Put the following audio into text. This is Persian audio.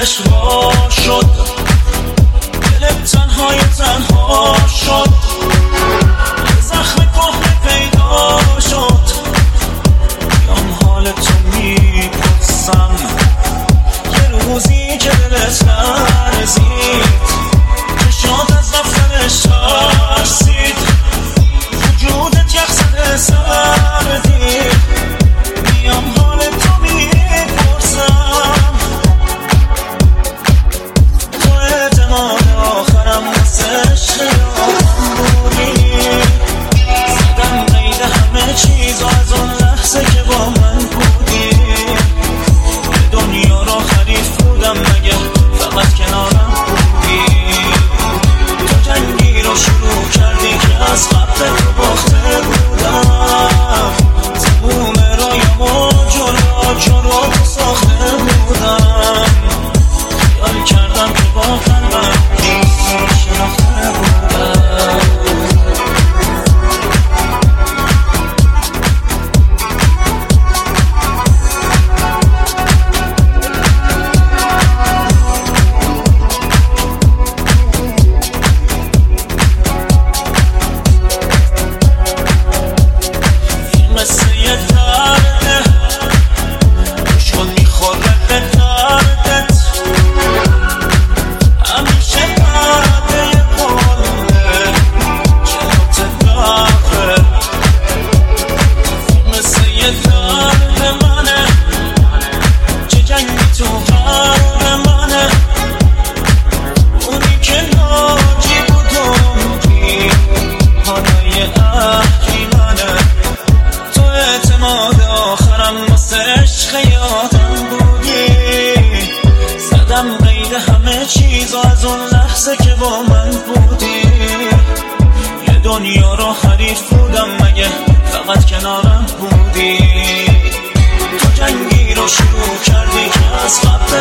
عشق وا شد، دلت تنهای تنها شد، زخم کهنه پیدا شد. بیام حال تو میپرسم، یه روزی که دلت لرزید، چشات از رفتنش ترسید، وجودت یخ زده سردید. بیام حال تو میپرسم، تو اعتماد آخرم واسه شیادم بودی. زدم قید همه چیز از اون لحظه که با من بودی. دنیا را حریف بودم مگه فقط کنارم بودی. تو جنگی رو شروع کردی که از قبل تو باخته بودم. تموم رایم و جلو ساخته بودم. خیال کردم که با قلبم شناخته بودم. دنیا رو حریف بودم مگه فقط کنارم بودی. تو جنگی رو شروع کردی که از قبل